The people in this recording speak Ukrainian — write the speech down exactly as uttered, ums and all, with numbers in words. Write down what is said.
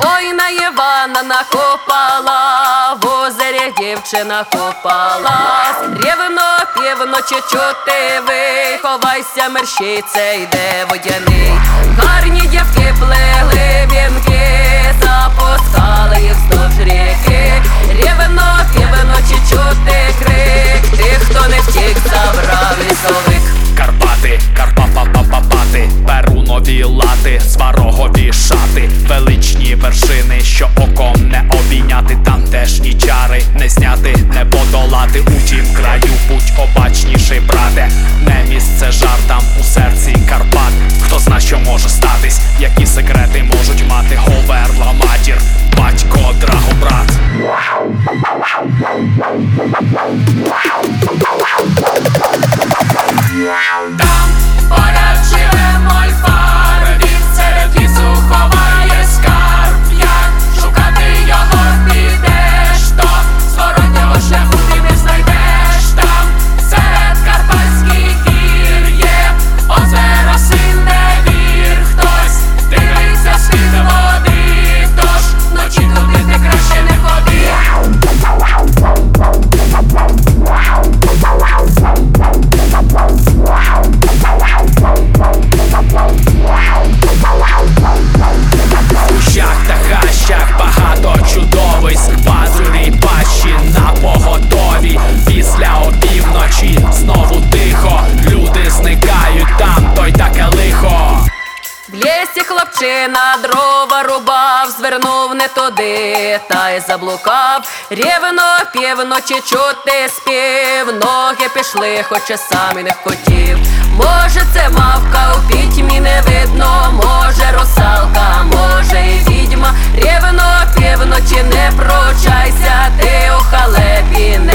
Ой, на Івана накопала, в озері дівчина купалась. Рівно півночі чути ви, ховайся, мерщій, це йде водяний. Гарні дівки плели вінки, запускали їх вздовж ріки. Рівно півночі чути крик, тих, хто не втік, забрав лісовик. Карпати, Карпа-па-па-па-пати, перунові лати, сварогові шати, величні вершини, що оком не обійняти, тамтешні чари не зняти, не подолати. У тім краю будь обачніший, брате, не місце жартам у серці Карпат. Хто зна, що може статись, які секрети можуть мати Говерла матір, батько, драгобрат. Там поряд живе мольфар, він серед лісу ховає скарб. Як шукати його підеш, то зворотнього шляху ти не знайдеш. Там серед карпатських гір є озеро сильне, вір. Хтось дивиться з-під води, тож вночі туди ти краще не ходи. Багато чудовиськ, пазурі пащі на поготові. Після опівночі знову тихо, люди зникають там, то й таке лихо. В лісі хлопчина дрова рубав, звернув не туди, та й заблукав. Рівно півночі чути спів, ноги пішли, хоч і сам і не хотів. Може, це мавка, у пітьмі не видно, може русалка, може і відьма. Рівно півночі не пручайся, ти у халепі не